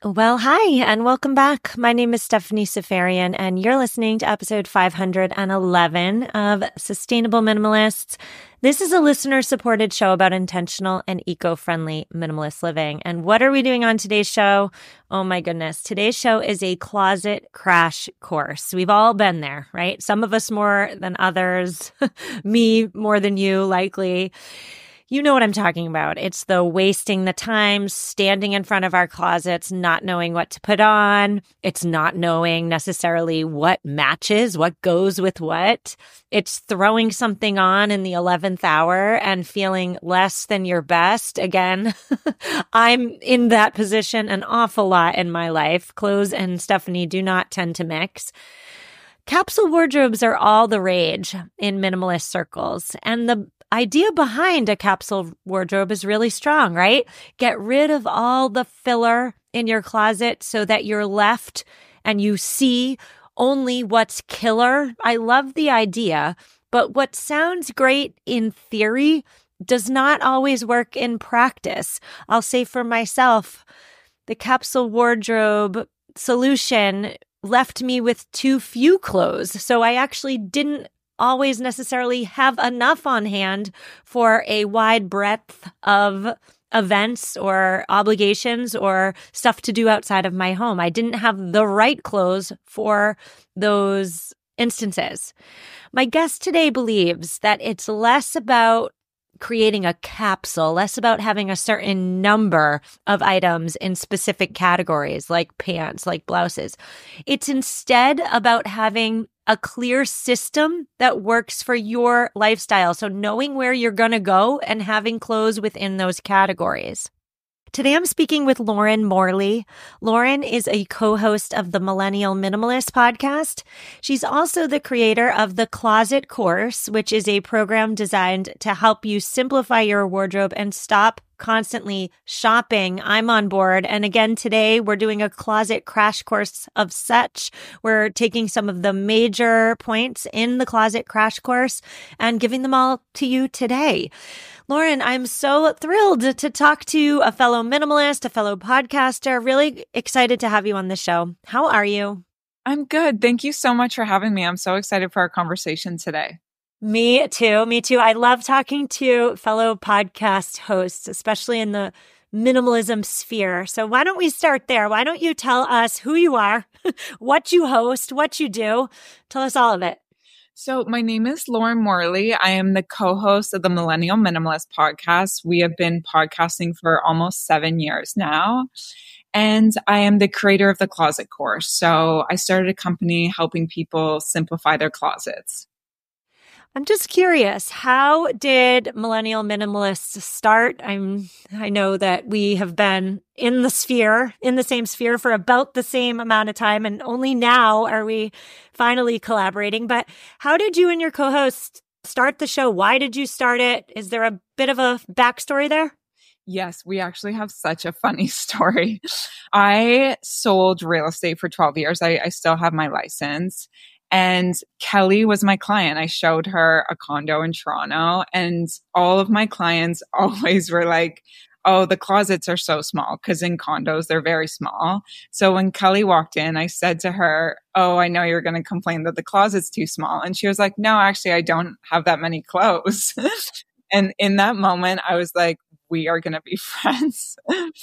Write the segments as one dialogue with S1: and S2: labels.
S1: Well, hi, and welcome back. My name is Stephanie Safarian, and you're listening to episode 511 of Sustainable Minimalists. This is a listener-supported show about intentional and eco-friendly minimalist living. And what are we doing on today's show? Oh my goodness. Today's show is a closet crash course. We've all been there, right? Some of us more than others. Me more than you, likely. You know what I'm talking about. It's the wasting the time, standing in front of our closets, not knowing what to put on. It's not knowing necessarily what matches, what goes with what. It's throwing something on in the 11th hour and feeling less than your best. Again, I'm in that position an awful lot in my life. Clothes and Stephanie do not tend to mix. Capsule wardrobes are all the rage in minimalist circles. And the idea behind a capsule wardrobe is really strong, right? Get rid of all the filler in your closet so that you're left and you see only what's killer. I love the idea, but what sounds great in theory does not always work in practice. I'll say for myself, the capsule wardrobe solution left me with too few clothes. So I actually didn't always necessarily have enough on hand for a wide breadth of events or obligations or stuff to do outside of my home. I didn't have the right clothes for those instances. My guest today believes that it's less about creating a capsule, less about having a certain number of items in specific categories like pants, like blouses. It's instead about having a clear system that works for your lifestyle. So knowing where you're going to go and having clothes within those categories. Today, I'm speaking with Lauren Morley. Lauren is a co-host of the Millennial Minimalist podcast. She's also the creator of the Closet Course, which is a program designed to help you simplify your wardrobe and stop constantly shopping. I'm on board. And again, today we're doing a closet crash course of such. We're taking some of the major points in the closet crash course and giving them all to you today. Lauren, I'm so thrilled to talk to a fellow minimalist, a fellow podcaster. Really excited to have you on the show. How are you?
S2: I'm good. Thank you so much for having me. I'm so excited for our conversation today.
S1: Me too. Me too. I love talking to fellow podcast hosts, especially in the minimalism sphere. So why don't we start there? Why don't you tell us who you are, what you host, what you do? Tell us all of it.
S2: So my name is Lauren Morley. I am the co-host of the Millennial Minimalist podcast. We have been podcasting for almost 7 years now. And I am the creator of the Closet Course. So I started a company helping people simplify their closets.
S1: I'm just curious, how did Millennial Minimalists start? I know that we have been in the same sphere for about the same amount of time, and only now are we finally collaborating. But how did you and your co-host start the show? Why did you start it? Is there a bit of a backstory there?
S2: Yes, we actually have such a funny story. I sold real estate for 12 years. I still have my license. And Kelly was my client. I showed her a condo in Toronto, and all of my clients always were like, oh, the closets are so small, because in condos, they're very small. So when Kelly walked in, I said to her, oh, I know you're going to complain that the closet's too small. And she was like, no, actually, I don't have that many clothes. And in that moment, I was like, we are going to be friends.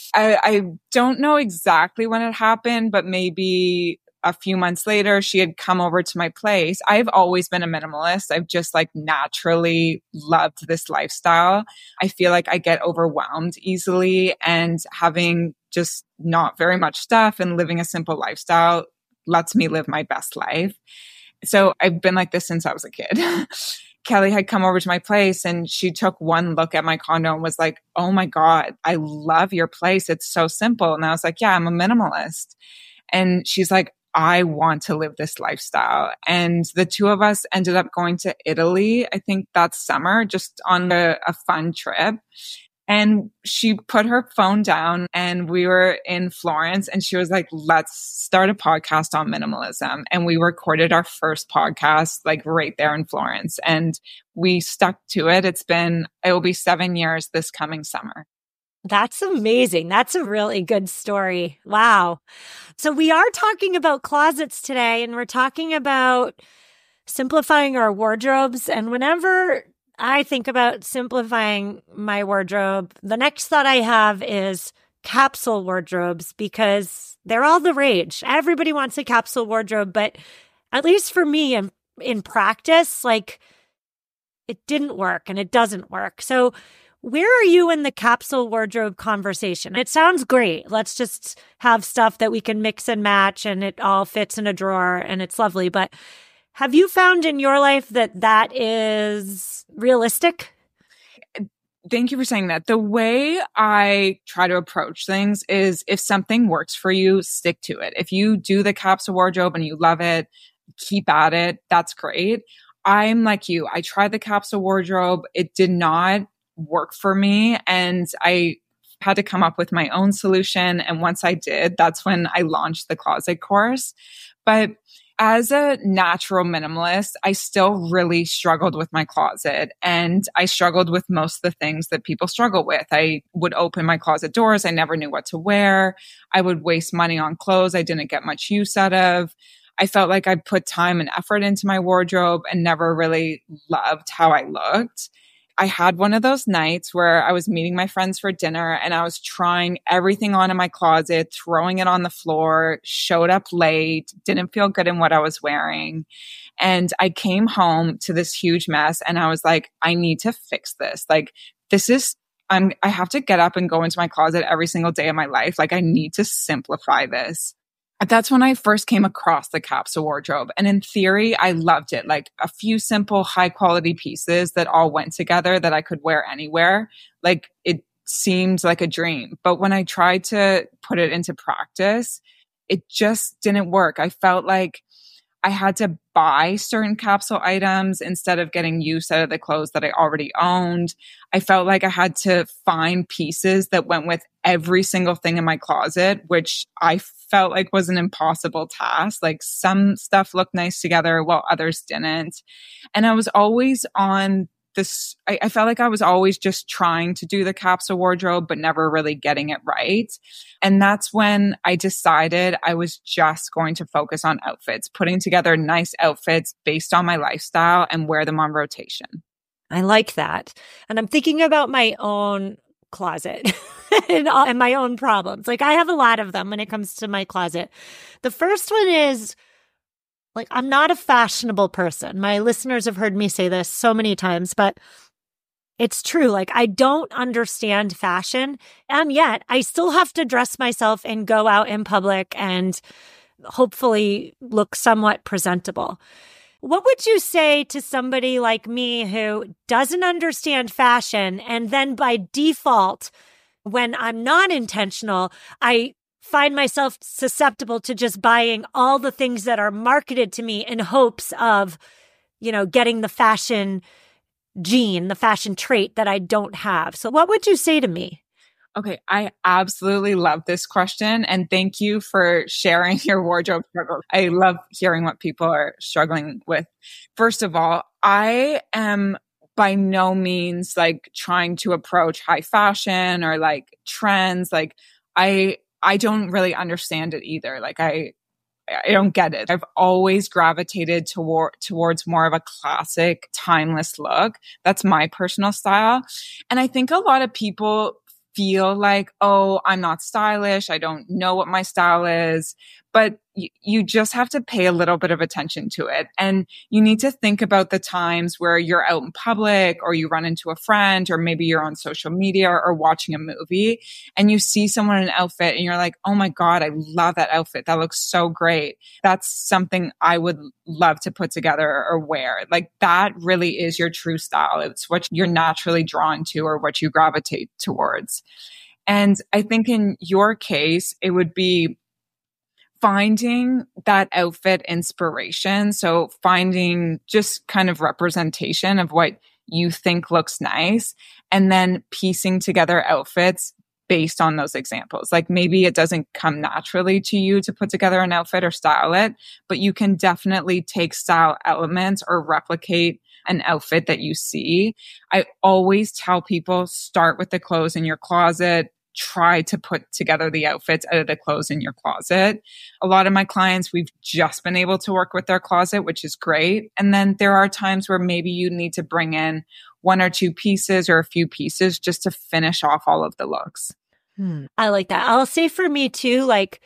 S2: I don't know exactly when it happened, but maybe a few months later, she had come over to my place. I've always been a minimalist. I've just naturally loved this lifestyle. I feel like I get overwhelmed easily, and having just not very much stuff and living a simple lifestyle lets me live my best life. So I've been like this since I was a kid. Kelly had come over to my place, and she took one look at my condo and was like, oh my God, I love your place. It's so simple. And I was like, yeah, I'm a minimalist. And she's like, I want to live this lifestyle. And the two of us ended up going to Italy, I think that summer, just on a fun trip. And she put her phone down, and we were in Florence, and she was like, let's start a podcast on minimalism. And we recorded our first podcast right there in Florence, and we stuck to it. It will be 7 years this coming summer.
S1: That's amazing. That's a really good story. Wow. So we are talking about closets today, and we're talking about simplifying our wardrobes. And whenever I think about simplifying my wardrobe, the next thought I have is capsule wardrobes, because they're all the rage. Everybody wants a capsule wardrobe, but at least for me in practice, like, it didn't work and it doesn't work. So where are you in the capsule wardrobe conversation? It sounds great. Let's just have stuff that we can mix and match and it all fits in a drawer and it's lovely. But have you found in your life that that is realistic?
S2: Thank you for saying that. The way I try to approach things is, if something works for you, stick to it. If you do the capsule wardrobe and you love it, keep at it. That's great. I'm like you. I tried the capsule wardrobe. It did not work for me. And I had to come up with my own solution. And once I did, that's when I launched the closet course. But as a natural minimalist, I still really struggled with my closet, and I struggled with most of the things that people struggle with. I would open my closet doors. I never knew what to wear. I would waste money on clothes I didn't get much use out of. I felt like I put time and effort into my wardrobe and never really loved how I looked. I had one of those nights where I was meeting my friends for dinner and I was trying everything on in my closet, throwing it on the floor, showed up late, didn't feel good in what I was wearing. And I came home to this huge mess and I was like, I need to fix this. Like, I have to get up and go into my closet every single day of my life. Like, I need to simplify this. That's when I first came across the capsule wardrobe. And in theory, I loved it. Like, a few simple, high quality pieces that all went together that I could wear anywhere. Like, it seemed like a dream. But when I tried to put it into practice, it just didn't work. I felt like I had to buy certain capsule items instead of getting use out of the clothes that I already owned. I felt like I had to find pieces that went with every single thing in my closet, which I felt like was an impossible task. Like, some stuff looked nice together while others didn't. And I was always on this, I felt like I was always just trying to do the capsule wardrobe, but never really getting it right. And that's when I decided I was just going to focus on outfits, putting together nice outfits based on my lifestyle and wear them on rotation.
S1: I like that. And I'm thinking about my own closet and my own problems. Like, I have a lot of them when it comes to my closet. The first one is, like, I'm not a fashionable person. My listeners have heard me say this so many times, but it's true. Like, I don't understand fashion, and yet I still have to dress myself and go out in public and hopefully look somewhat presentable. What would you say to somebody like me who doesn't understand fashion, and then by default, when I'm not intentional, I find myself susceptible to just buying all the things that are marketed to me in hopes of, getting the fashion gene, the fashion trait that I don't have. So what would you say to me?
S2: Okay, I absolutely love this question. And thank you for sharing your wardrobe struggles. I love hearing what people are struggling with. First of all, I am by no means like trying to approach high fashion or like trends. Like, I don't really understand it either. Like, I don't get it. I've always gravitated towards more of a classic, timeless look. That's my personal style. And I think a lot of people feel like, oh, I'm not stylish. I don't know what my style is. But you just have to pay a little bit of attention to it. And you need to think about the times where you're out in public or you run into a friend, or maybe you're on social media or watching a movie and you see someone in an outfit and you're like, oh my God, I love that outfit. That looks so great. That's something I would love to put together or wear. Like, that really is your true style. It's what you're naturally drawn to or what you gravitate towards. And I think in your case, it would be finding that outfit inspiration. So finding just kind of representation of what you think looks nice, and then piecing together outfits based on those examples. Like, maybe it doesn't come naturally to you to put together an outfit or style it, but you can definitely take style elements or replicate an outfit that you see. I always tell people, start with the clothes in your closet. Try to put together the outfits out of the clothes in your closet. A lot of my clients, we've just been able to work with their closet, which is great. And then there are times where maybe you need to bring in one or two pieces or a few pieces just to finish off all of the looks.
S1: I like that. I'll say for me too, like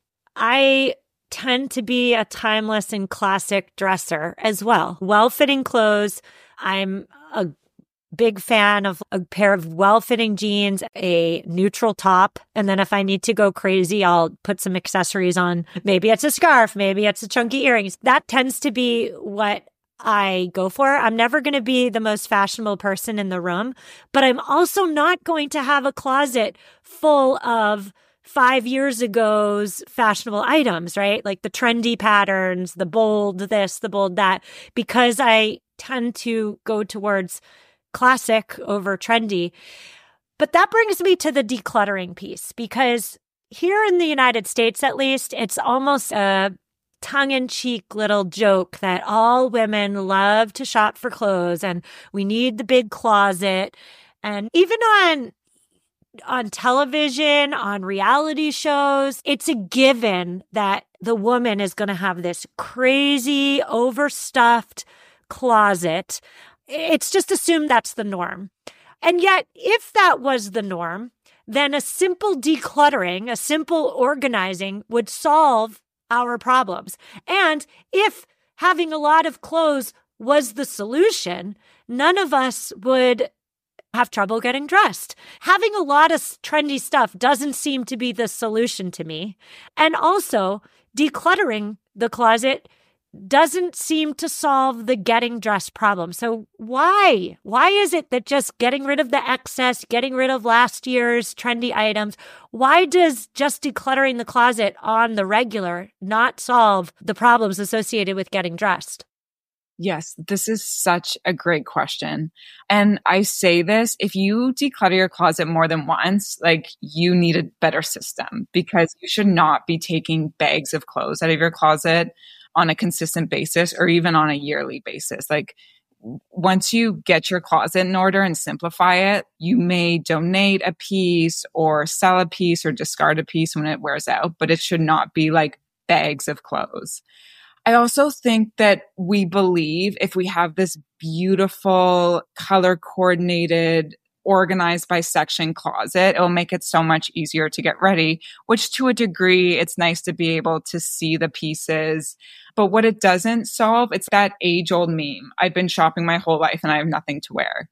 S1: I tend to be a timeless and classic dresser as well. Well-fitting clothes. I'm a big fan of a pair of well-fitting jeans, a neutral top. And then if I need to go crazy, I'll put some accessories on. Maybe it's a scarf. Maybe it's a chunky earrings. That tends to be what I go for. I'm never going to be the most fashionable person in the room, but I'm also not going to have a closet full of 5 years ago's fashionable items, right? Like the trendy patterns, the bold this, the bold that, because I tend to go towards classic over trendy. But that brings me to the decluttering piece, because here in the United States, at least, it's almost a tongue-in-cheek little joke that all women love to shop for clothes and we need the big closet. And even on television, on reality shows, it's a given that the woman is going to have this crazy, overstuffed closet. It's just assumed that's the norm. And yet, if that was the norm, then a simple decluttering, a simple organizing would solve our problems. And if having a lot of clothes was the solution, none of us would have trouble getting dressed. Having a lot of trendy stuff doesn't seem to be the solution to me. And also, decluttering the closet doesn't seem to solve the getting dressed problem. So why? Why is it that just getting rid of the excess, getting rid of last year's trendy items, why does just decluttering the closet on the regular not solve the problems associated with getting dressed?
S2: Yes, this is such a great question. And I say this, if you declutter your closet more than once, like you need a better system, because you should not be taking bags of clothes out of your closet on a consistent basis or even on a yearly basis. Like once you get your closet in order and simplify it, you may donate a piece or sell a piece or discard a piece when it wears out, but it should not be like bags of clothes. I also think that we believe if we have this beautiful, color coordinated, organized by section closet, it'll make it so much easier to get ready, which to a degree, it's nice to be able to see the pieces. But what it doesn't solve, it's that age-old meme. I've been shopping my whole life and I have nothing to wear.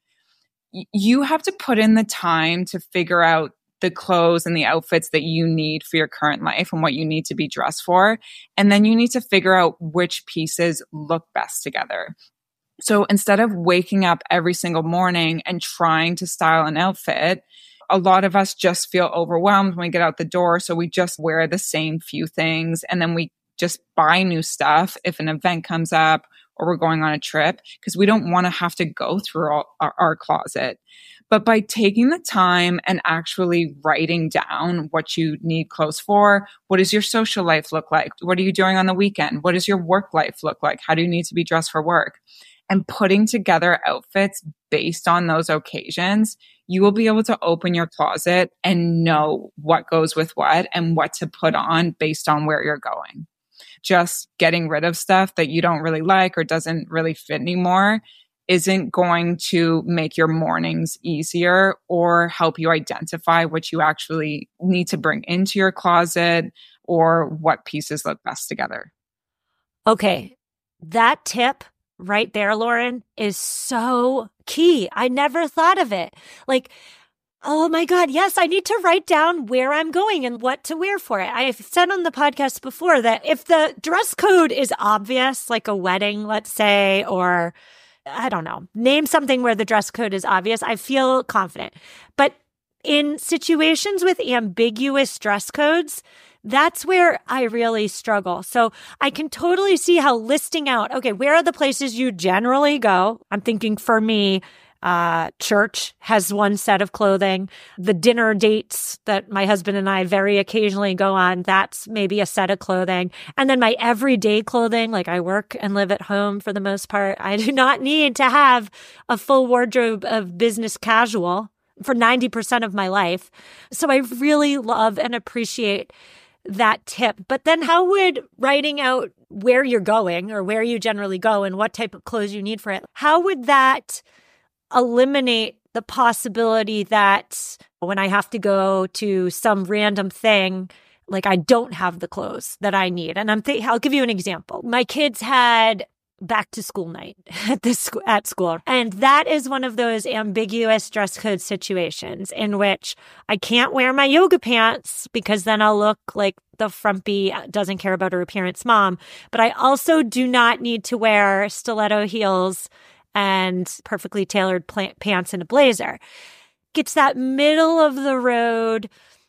S2: You have to put in the time to figure out the clothes and the outfits that you need for your current life and what you need to be dressed for. And then you need to figure out which pieces look best together. So instead of waking up every single morning and trying to style an outfit, a lot of us just feel overwhelmed when we get out the door. So we just wear the same few things and then we just buy new stuff if an event comes up or we're going on a trip, because we don't want to have to go through all our closet. But by taking the time and actually writing down what you need clothes for, what does your social life look like? What are you doing on the weekend? What does your work life look like? How do you need to be dressed for work? And putting together outfits based on those occasions, you will be able to open your closet and know what goes with what and what to put on based on where you're going. Just getting rid of stuff that you don't really like or doesn't really fit anymore isn't going to make your mornings easier or help you identify what you actually need to bring into your closet or what pieces look best together.
S1: Okay, that tip right there, Lauren, is so key. I never thought of it. Like, oh my God, yes, I need to write down where I'm going and what to wear for it. I've said on the podcast before that if the dress code is obvious, like a wedding, let's say, or I don't know, name something where the dress code is obvious, I feel confident. But in situations with ambiguous dress codes, that's where I really struggle. So I can totally see how listing out, okay, where are the places you generally go? I'm thinking for me, Church has one set of clothing. The dinner dates that my husband and I very occasionally go on, that's maybe a set of clothing. And then my everyday clothing, like I work and live at home for the most part. I do not need to have a full wardrobe of business casual for 90% of my life. So I really love and appreciate that tip. But then how would writing out where you're going or where you generally go and what type of clothes you need for it, how would that eliminate the possibility that when I have to go to some random thing, like I don't have the clothes that I need? And I'll give you an example. My kids had back to school night at school. And that is one of those ambiguous dress code situations in which I can't wear my yoga pants because then I'll look like the frumpy, doesn't care about her appearance mom. But I also do not need to wear stiletto heels and perfectly tailored pants and a blazer. It's that middle of the road.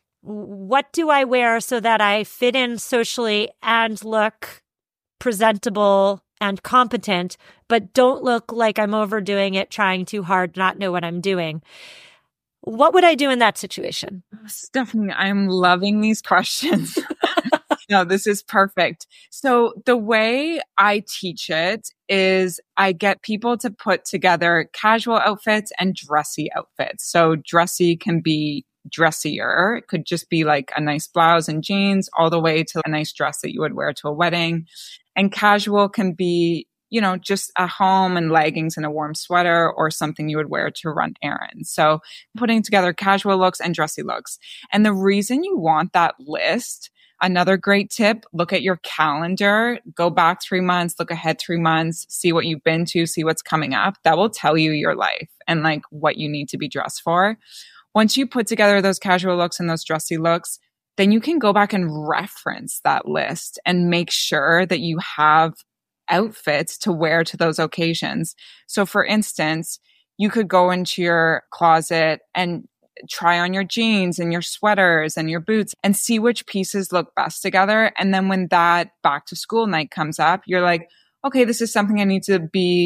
S1: What do I wear so that I fit in socially and look presentable and competent, but don't look like I'm overdoing it, trying too hard, not know what I'm doing? What would I do in that situation?
S2: Stephanie, I'm loving these questions. No, this is perfect. So the way I teach it is I get people to put together casual outfits and dressy outfits. So dressy can be dressier. It could just be like a nice blouse and jeans all the way to a nice dress that you would wear to a wedding. And casual can be, just a home and leggings and a warm sweater or something you would wear to run errands. So putting together casual looks and dressy looks. And the reason you want that list, another great tip, look at your calendar, go back 3 months, look ahead 3 months, see what you've been to, see what's coming up. That will tell you your life and like what you need to be dressed for. Once you put together those casual looks and those dressy looks, then you can go back and reference that list and make sure that you have outfits to wear to those occasions. So for instance, you could go into your closet and try on your jeans and your sweaters and your boots and see which pieces look best together. And then when that back to school night comes up, you're like, okay, this is something I need to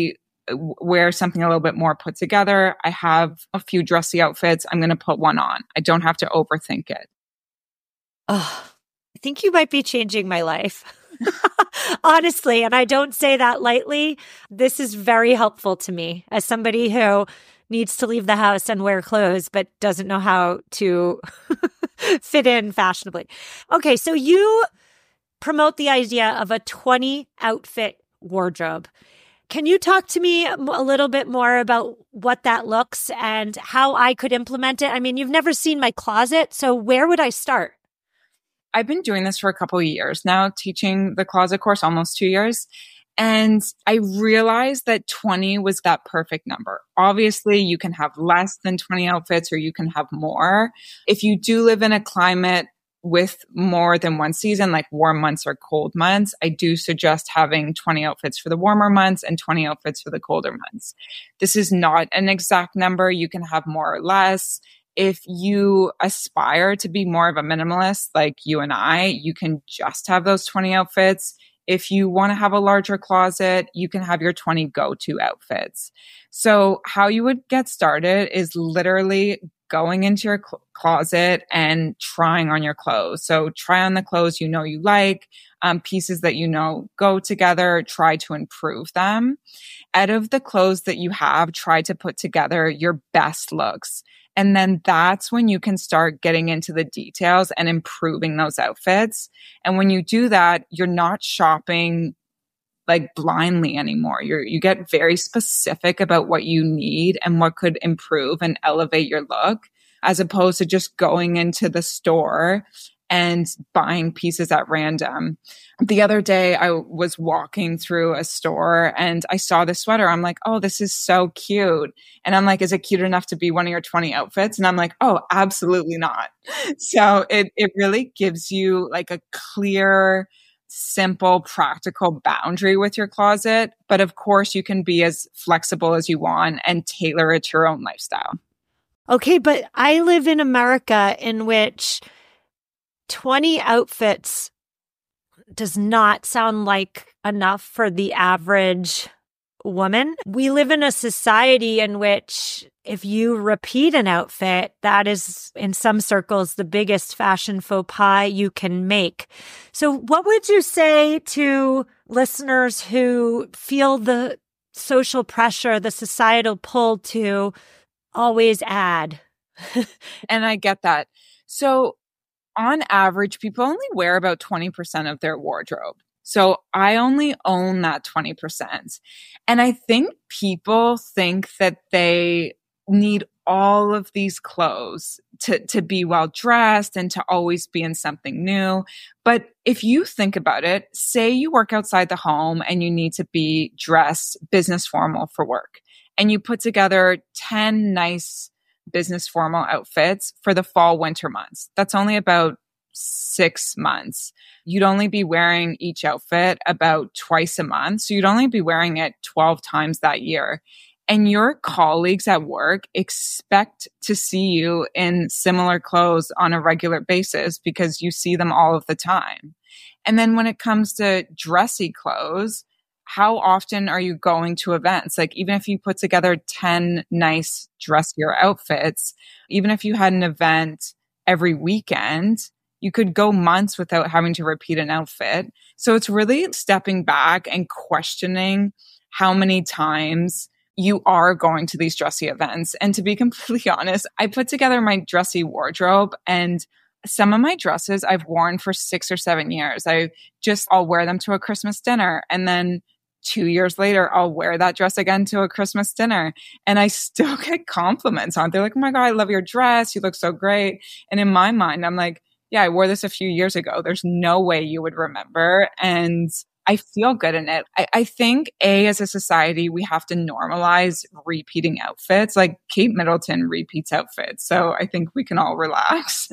S2: wear something a little bit more put together. I have a few dressy outfits. I'm going to put one on. I don't have to overthink it.
S1: Oh, I think you might be changing my life. Honestly, and I don't say that lightly. This is very helpful to me as somebody who needs to leave the house and wear clothes, but doesn't know how to fit in fashionably. Okay, so you promote the idea of a 20 outfit wardrobe. Can you talk to me a little bit more about what that looks and how I could implement it? I mean, you've never seen my closet, so where would I start?
S2: I've been doing this for a couple of years now, teaching the closet course, almost 2 years. And I realized that 20 was that perfect number. Obviously, you can have less than 20 outfits or you can have more. If you do live in a climate with more than one season, like warm months or cold months, I do suggest having 20 outfits for the warmer months and 20 outfits for the colder months. This is not an exact number. You can have more or less. If you aspire to be more of a minimalist like you and I, you can just have those 20 outfits. If you want to have a larger closet, you can have your 20 go-to outfits. So how you would get started is literally going into your closet and trying on your clothes. So try on the clothes you like, pieces that go together, try to improve them. Out of the clothes that you have, try to put together your best looks. And then that's when you can start getting into the details and improving those outfits. And when you do that, you're not shopping like blindly anymore. You get very specific about what you need and what could improve and elevate your look, as opposed to just going into the store and buying pieces at random. The other day, I was walking through a store and I saw this sweater. I'm like, oh, this is so cute. And I'm like, is it cute enough to be one of your 20 outfits? And I'm like, oh, absolutely not. So it really gives you like a clear, simple, practical boundary with your closet. But of course, you can be as flexible as you want and tailor it to your own lifestyle.
S1: Okay, but I live in America in which 20 outfits does not sound like enough for the average woman. We live in a society in which if you repeat an outfit, that is in some circles the biggest fashion faux pas you can make. So what would you say to listeners who feel the social pressure, the societal pull to always add?
S2: And I get that. So on average, people only wear about 20% of their wardrobe. So I only own that 20%. And I think people think that they need all of these clothes to be well dressed and to always be in something new. But if you think about it, say you work outside the home and you need to be dressed business formal for work, and you put together 10 nice business formal outfits for the fall winter months. That's only about 6 months. You'd only be wearing each outfit about twice a month. So you'd only be wearing it 12 times that year. And your colleagues at work expect to see you in similar clothes on a regular basis because you see them all of the time. And then when it comes to dressy clothes, how often are you going to events? Like, even if you put together 10 nice dressier outfits, even if you had an event every weekend, you could go months without having to repeat an outfit. So it's really stepping back and questioning how many times you are going to these dressy events. And to be completely honest, I put together my dressy wardrobe, and some of my dresses I've worn for 6 or 7 years. I'll wear them to a Christmas dinner, and then 2 years later, I'll wear that dress again to a Christmas dinner. And I still get compliments on it. They're like, "Oh my God, I love your dress. You look so great." And in my mind, I'm like, yeah, I wore this a few years ago. There's no way you would remember. And I feel good in it. I think, as a society, we have to normalize repeating outfits. Like, Kate Middleton repeats outfits. So I think we can all relax.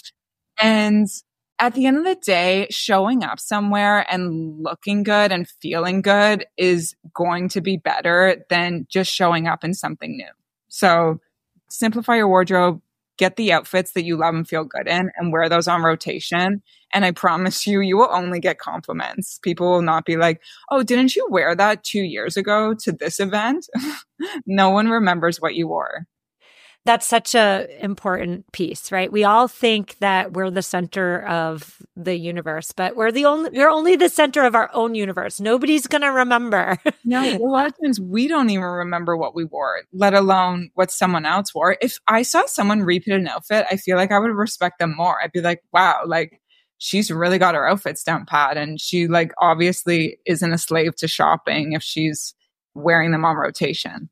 S2: And at the end of the day, showing up somewhere and looking good and feeling good is going to be better than just showing up in something new. So simplify your wardrobe, get the outfits that you love and feel good in, and wear those on rotation. And I promise you, you will only get compliments. People will not be like, "Oh, didn't you wear that 2 years ago to this event?" No one remembers what you wore.
S1: That's such a important piece, right? We all think that we're the center of the universe, but we're only the center of our own universe. Nobody's going to remember.
S2: No, a lot of times we don't even remember what we wore, let alone what someone else wore. If I saw someone repeat an outfit, I feel like I would respect them more. I'd be like, wow, like, she's really got her outfits down pat, and she like obviously isn't a slave to shopping if she's wearing them on rotation.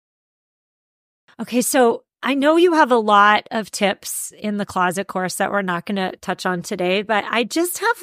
S1: Okay, so I know you have a lot of tips in the closet course that we're not going to touch on today, but I just have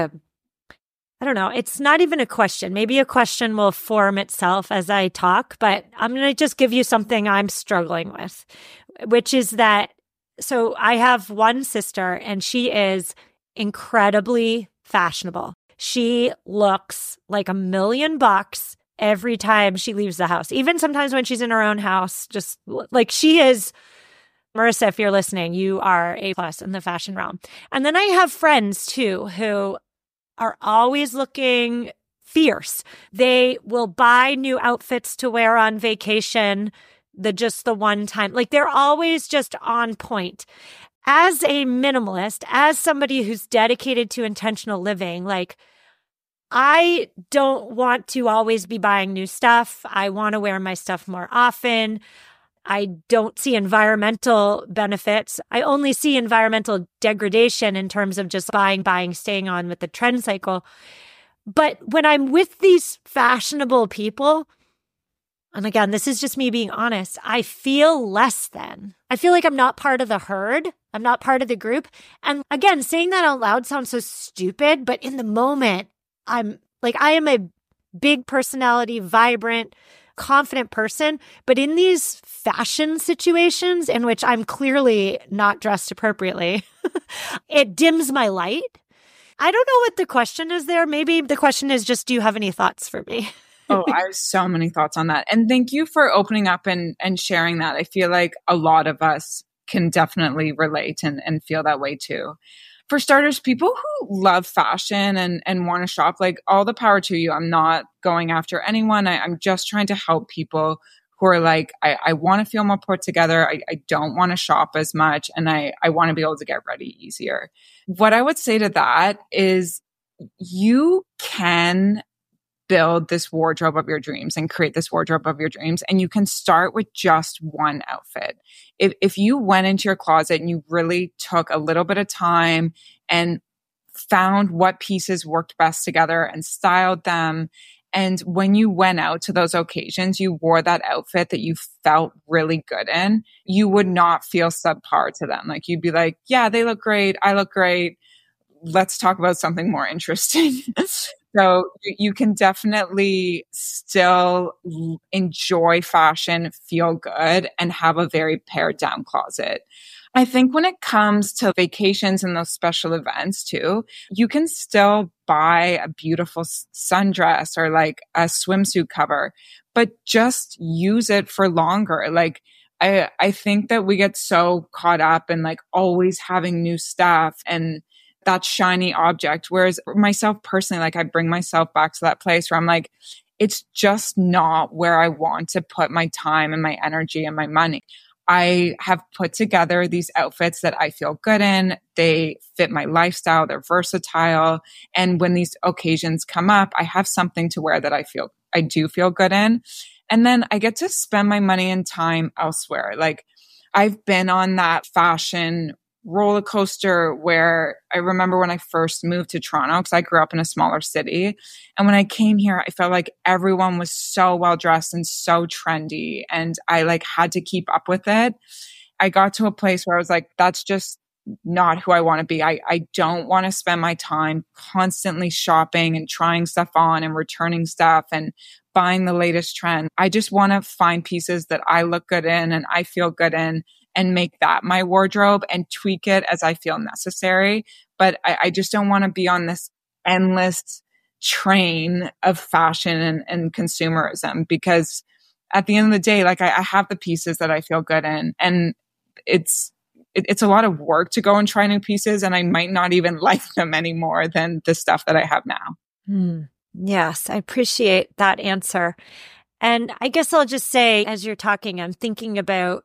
S1: I don't know, it's not even a question. Maybe a question will form itself as I talk, but I'm going to just give you something I'm struggling with, which is that, so I have one sister and she is incredibly fashionable. She looks like $1,000,000 every time she leaves the house, even sometimes when she's in her own house, just like she is. Marissa, if you're listening, you are A+ in the fashion realm. And then I have friends too, who are always looking fierce. They will buy new outfits to wear on vacation, the one time, like they're always just on point. As a minimalist, as somebody who's dedicated to intentional living, like, I don't want to always be buying new stuff. I want to wear my stuff more often. I don't see environmental benefits. I only see environmental degradation in terms of just buying, staying on with the trend cycle. But when I'm with these fashionable people, and again, this is just me being honest, I feel less than. I feel like I'm not part of the herd. I'm not part of the group. And again, saying that out loud sounds so stupid, but in the moment, I am a big personality, vibrant, confident person. But in these fashion situations in which I'm clearly not dressed appropriately, it dims my light. I don't know what the question is there. Maybe the question is just, do you have any thoughts for me?
S2: Oh, I have so many thoughts on that. And thank you for opening up and sharing that. I feel like a lot of us can definitely relate and feel that way too. For starters, people who love fashion and want to shop, like all the power to you. I'm not going after anyone. I'm just trying to help people who are like, I want to feel more put together. I don't want to shop as much. And I want to be able to get ready easier. What I would say to that is you can build this wardrobe of your dreams and create this wardrobe of your dreams. And you can start with just one outfit. If you went into your closet and you really took a little bit of time and found what pieces worked best together and styled them, and when you went out to those occasions, you wore that outfit that you felt really good in, you would not feel subpar to them. Like you'd be like, yeah, they look great. I look great. Let's talk about something more interesting. So you can definitely still enjoy fashion, feel good, and have a very pared down closet. I think when it comes to vacations and those special events too, you can still buy a beautiful sundress or like a swimsuit cover, but just use it for longer. Like I think that we get so caught up in like always having new stuff and that shiny object. Whereas myself personally, like I bring myself back to that place where I'm like, it's just not where I want to put my time and my energy and my money. I have put together these outfits that I feel good in. They fit my lifestyle. They're versatile. And when these occasions come up, I have something to wear that I do feel good in. And then I get to spend my money and time elsewhere. Like I've been on that fashion roller coaster where I remember when I first moved to Toronto, because I grew up in a smaller city. And when I came here, I felt like everyone was so well dressed and so trendy. And I like had to keep up with it. I got to a place where I was like, that's just not who I want to be. I don't want to spend my time constantly shopping and trying stuff on and returning stuff and buying the latest trend. I just want to find pieces that I look good in and I feel good in and make that my wardrobe and tweak it as I feel necessary. But I just don't want to be on this endless train of fashion and consumerism, because at the end of the day, like I have the pieces that I feel good in, and it's a lot of work to go and try new pieces, and I might not even like them any more than the stuff that I have now.
S1: Yes, I appreciate that answer. And I guess I'll just say, as you're talking, I'm thinking about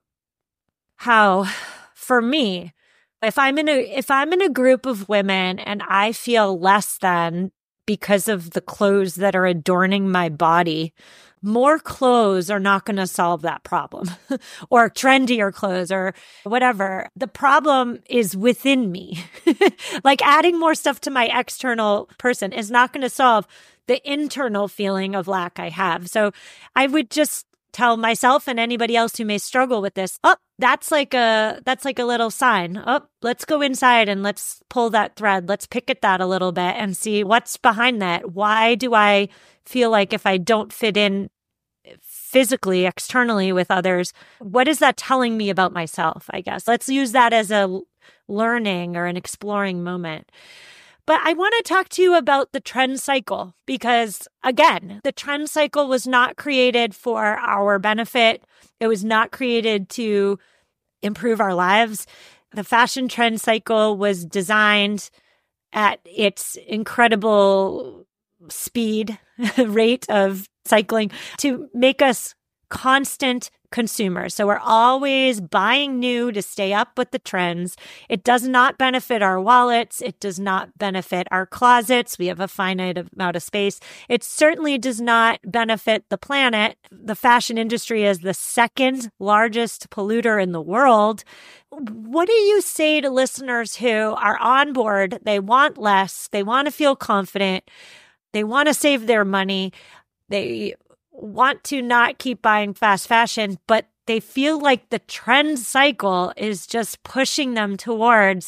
S1: how, for me, if I'm in a group of women and I feel less than because of the clothes that are adorning my body, more clothes are not going to solve that problem, or trendier clothes or whatever. The problem is within me. Like adding more stuff to my external person is not going to solve the internal feeling of lack I have. So I would just tell myself and anybody else who may struggle with this, that's like a little sign. Let's go inside and let's pull that thread. Let's pick at that a little bit and see what's behind that. Why do I feel like if I don't fit in physically, externally with others, what is that telling me about myself, I guess? Let's use that as a learning or an exploring moment. But I want to talk to you about the trend cycle, because again, the trend cycle was not created for our benefit. It was not created to improve our lives. The fashion trend cycle was designed at its incredible speed, rate of cycling, to make us constant consumers. So we're always buying new to stay up with the trends. It does not benefit our wallets. It does not benefit our closets. We have a finite amount of space. It certainly does not benefit the planet. The fashion industry is the second largest polluter in the world. What do you say to listeners who are on board? They want less. They want to feel confident. They want to save their money. They want to not keep buying fast fashion, but they feel like the trend cycle is just pushing them towards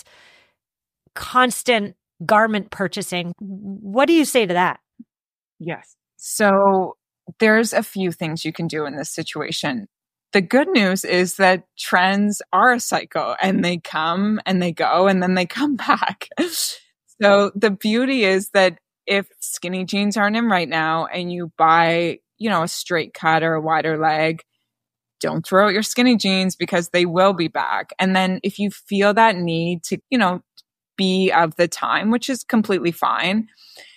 S1: constant garment purchasing. What do you say to that?
S2: Yes. So there's a few things you can do in this situation. The good news is that trends are a cycle, and they come and they go and then they come back. So the beauty is that if skinny jeans aren't in right now and you buy, a straight cut or a wider leg, don't throw out your skinny jeans, because they will be back. And then if you feel that need to, be of the time, which is completely fine.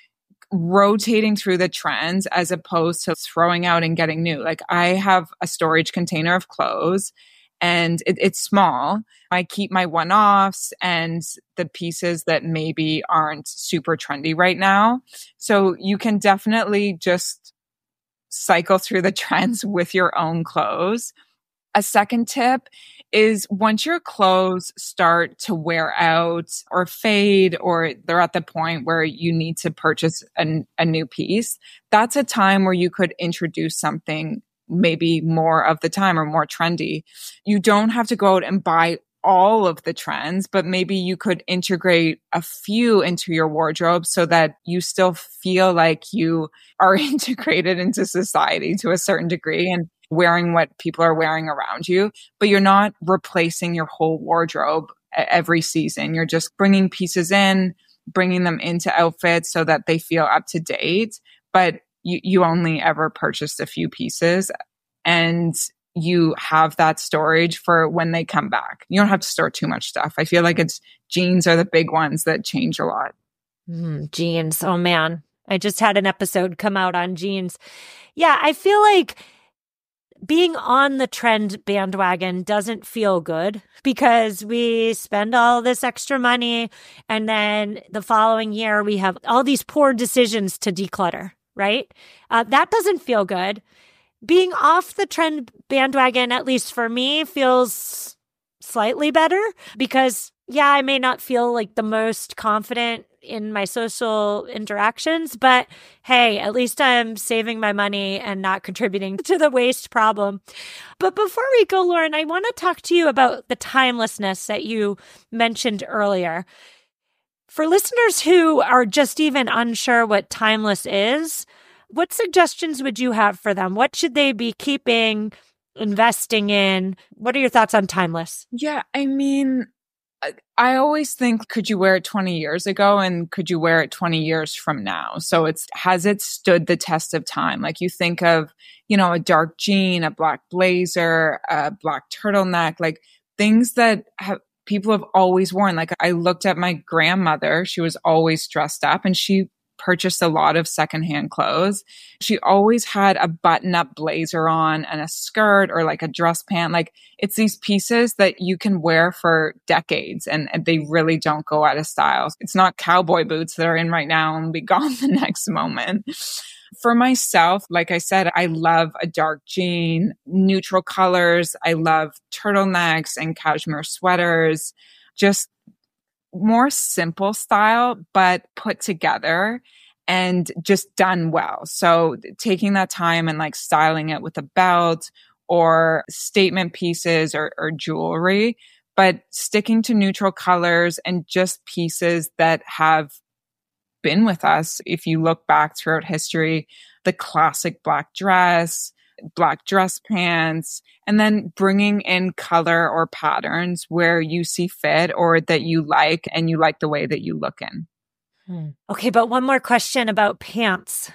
S2: Rotating through the trends as opposed to throwing out and getting new. Like I have a storage container of clothes and it's small. I keep my one-offs and the pieces that maybe aren't super trendy right now. So you can definitely just cycle through the trends with your own clothes. A second tip is once your clothes start to wear out or fade, or they're at the point where you need to purchase a new piece, that's a time where you could introduce something maybe more of the time or more trendy. You don't have to go out and buy all of the trends, but maybe you could integrate a few into your wardrobe so that you still feel like you are integrated into society to a certain degree and wearing what people are wearing around you, but you're not replacing your whole wardrobe every season. You're just bringing pieces in, bringing them into outfits so that they feel up to date, but you only ever purchased a few pieces and you have that storage for when they come back. You don't have to store too much stuff. I feel like jeans are the big ones that change a lot.
S1: Jeans. Oh man. I just had an episode come out on jeans. Yeah. I feel like being on the trend bandwagon doesn't feel good because we spend all this extra money and then the following year we have all these poor decisions to declutter, right? That doesn't feel good. Being off the trend bandwagon, at least for me, feels slightly better because, yeah, I may not feel like the most confident in my social interactions, but hey, at least I'm saving my money and not contributing to the waste problem. But before we go, Lauren, I want to talk to you about the timelessness that you mentioned earlier. For listeners who are just even unsure what timeless is, what suggestions would you have for them? What should they be keeping, investing in? What are your thoughts on timeless?
S2: Yeah, I mean, I always think, could you wear it 20 years ago and could you wear it 20 years from now? So has it stood the test of time? Like you think of, a dark jean, a black blazer, a black turtleneck, like things that people have always worn. Like I looked at my grandmother, she was always dressed up and she purchased a lot of secondhand clothes. She always had a button-up blazer on and a skirt or like a dress pant. Like it's these pieces that you can wear for decades and they really don't go out of style. It's not cowboy boots that are in right now and be gone the next moment. For myself, like I said, I love a dark jean, neutral colors. I love turtlenecks and cashmere sweaters, just more simple style, but put together and just done well. So taking that time and like styling it with a belt or statement pieces or jewelry, but sticking to neutral colors and just pieces that have been with us. If you look back throughout history, the classic black dress pants, and then bringing in color or patterns where you see fit or that you like and you like the way that you look in.
S1: Okay, but one more question about pants.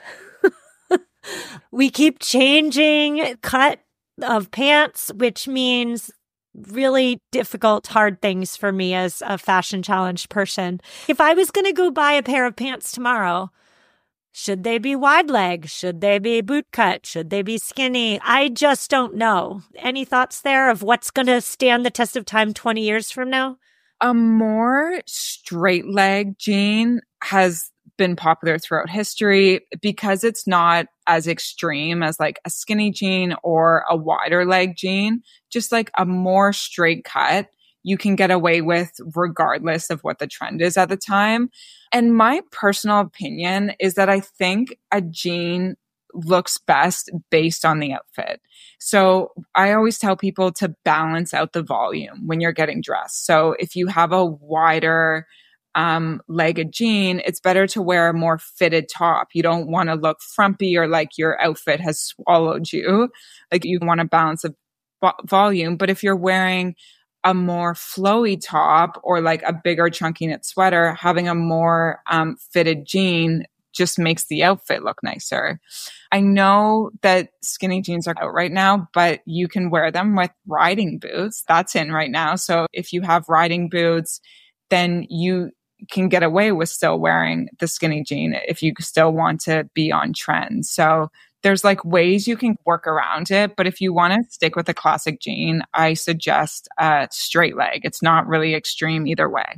S1: We keep changing cut of pants, which means really difficult, hard things for me as a fashion challenged person. If I was going to go buy a pair of pants tomorrow, should they be wide leg? Should they be boot cut? Should they be skinny? I just don't know. Any thoughts there of what's going to stand the test of time 20 years from now?
S2: A more straight leg jean has been popular throughout history because it's not as extreme as like a skinny jean or a wider leg jean. Just like a more straight cut you can get away with regardless of what the trend is at the time. And my personal opinion is that I think a jean looks best based on the outfit. So I always tell people to balance out the volume when you're getting dressed. So if you have a wider legged jean, it's better to wear a more fitted top. You don't want to look frumpy or like your outfit has swallowed you. Like you want to balance the volume. But if you're wearing a more flowy top or like a bigger chunky knit sweater, having a more fitted jean just makes the outfit look nicer. I know that skinny jeans are out right now, but you can wear them with riding boots. That's in right now. So if you have riding boots, then you can get away with still wearing the skinny jean if you still want to be on trend. So there's like ways you can work around it. But if you want to stick with a classic jean, I suggest a straight leg. It's not really extreme either way.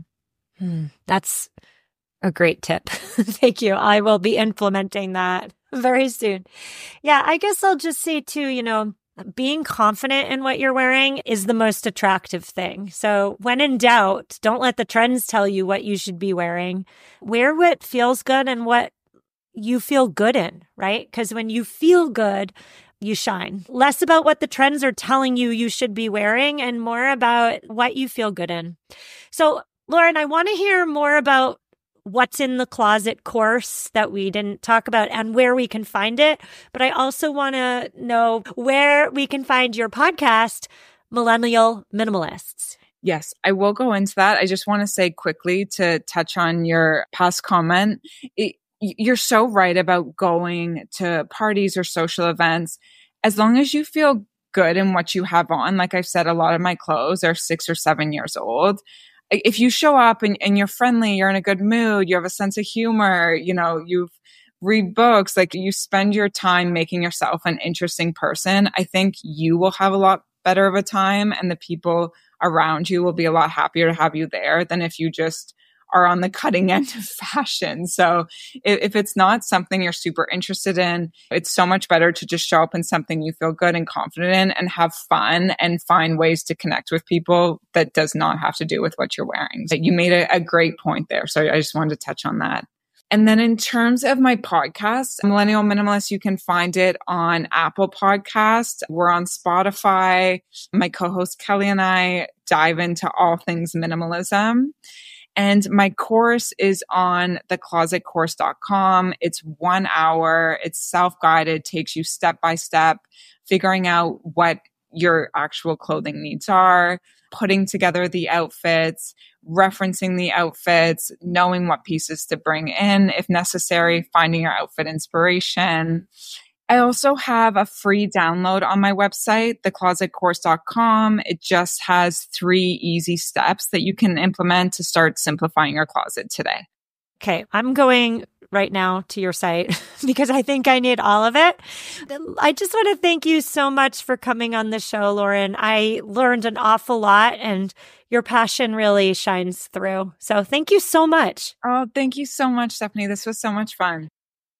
S1: That's a great tip. Thank you. I will be implementing that very soon. Yeah, I guess I'll just say too, being confident in what you're wearing is the most attractive thing. So when in doubt, don't let the trends tell you what you should be wearing. Wear what feels good and what you feel good in, right? Because when you feel good, you shine. Less about what the trends are telling you should be wearing and more about what you feel good in. So Lauren, I want to hear more about what's in the closet course that we didn't talk about and where we can find it. But I also want to know where we can find your podcast, Millennial Minimalists.
S2: Yes, I will go into that. I just want to say quickly to touch on your past comment. You're so right about going to parties or social events. As long as you feel good in what you have on, like I've said, a lot of my clothes are 6 or 7 years old. If you show up and you're friendly, you're in a good mood, you have a sense of humor, you've read books, like you spend your time making yourself an interesting person, I think you will have a lot better of a time and the people around you will be a lot happier to have you there than if you just are on the cutting end of fashion. So if it's not something you're super interested in, it's so much better to just show up in something you feel good and confident in and have fun and find ways to connect with people that does not have to do with what you're wearing. But you made a great point there. So I just wanted to touch on that. And then in terms of my podcast, Millennial Minimalist, you can find it on Apple Podcasts. We're on Spotify. My co-host Kelly and I dive into all things minimalism. And my course is on theclosetcourse.com. It's 1 hour. It's self-guided, takes you step by step, figuring out what your actual clothing needs are, putting together the outfits, referencing the outfits, knowing what pieces to bring in if necessary, finding your outfit inspiration. I also have a free download on my website, theclosetcourse.com. It just has 3 easy steps that you can implement to start simplifying your closet today.
S1: Okay, I'm going right now to your site because I think I need all of it. I just want to thank you so much for coming on the show, Lauren. I learned an awful lot and your passion really shines through. So thank you so much.
S2: Oh, thank you so much, Stephanie. This was so much fun.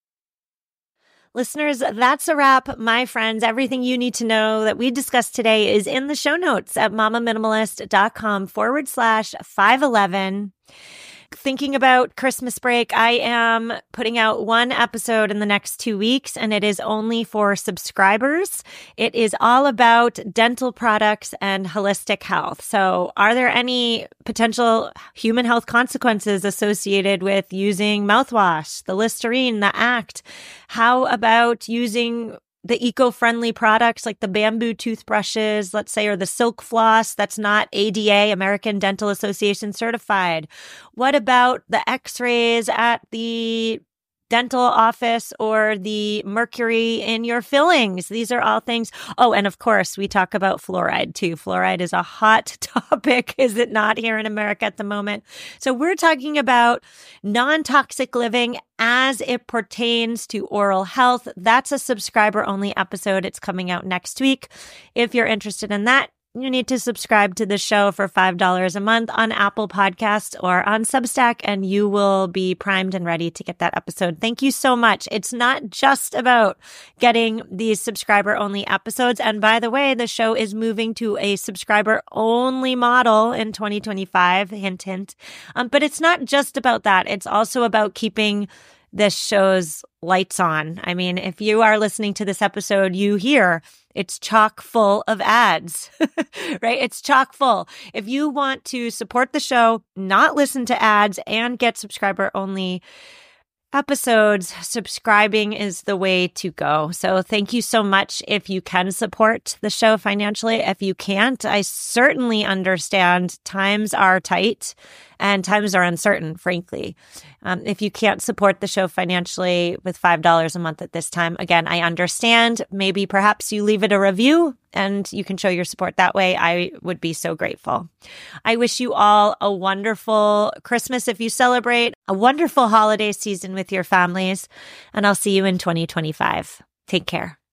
S1: Listeners, that's a wrap, my friends. Everything you need to know that we discussed today is in the show notes at mamaminimalist.com/511. Thinking about Christmas break, I am putting out 1 episode in the next 2 weeks, and it is only for subscribers. It is all about dental products and holistic health. So are there any potential human health consequences associated with using mouthwash, the Listerine, the Act? How about using the eco-friendly products like the bamboo toothbrushes, let's say, or the silk floss that's not ADA, American Dental Association certified? What about the x-rays at the dental office or the mercury in your fillings? These are all things. Oh, and of course, we talk about fluoride too. Fluoride is a hot topic, is it not, here in America at the moment? So we're talking about non-toxic living as it pertains to oral health. That's a subscriber-only episode. It's coming out next week. If you're interested in that, you need to subscribe to the show for $5 a month on Apple Podcasts or on Substack, and you will be primed and ready to get that episode. Thank you so much. It's not just about getting these subscriber-only episodes. And by the way, the show is moving to a subscriber-only model in 2025, hint, hint. But it's not just about that. It's also about keeping this show's lights on. I mean, if you are listening to this episode, you hear it's chock full of ads, right? It's chock full. If you want to support the show, not listen to ads, and get subscriber-only episodes, subscribing is the way to go. So thank you so much if you can support the show financially. If you can't, I certainly understand times are tight and times are uncertain, frankly. If you can't support the show financially with $5 a month at this time, again, I understand. Maybe perhaps you leave it a review and you can show your support that way. I would be so grateful. I wish you all a wonderful Christmas if you celebrate, a wonderful holiday season with your families, and I'll see you in 2025. Take care.